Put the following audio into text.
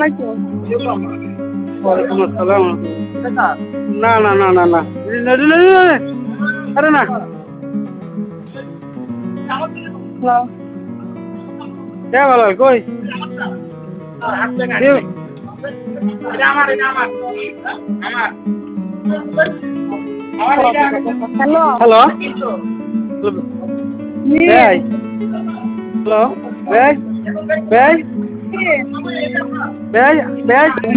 আলাইকুম। ওয়ালাইকুম আসসালাম। না না না না না আরে না হ্যালো। কে ভালো কই হ্যালো। হ্যালো জি। ভাই হ্যালো ভাই ভাই জি। ভাই ভাই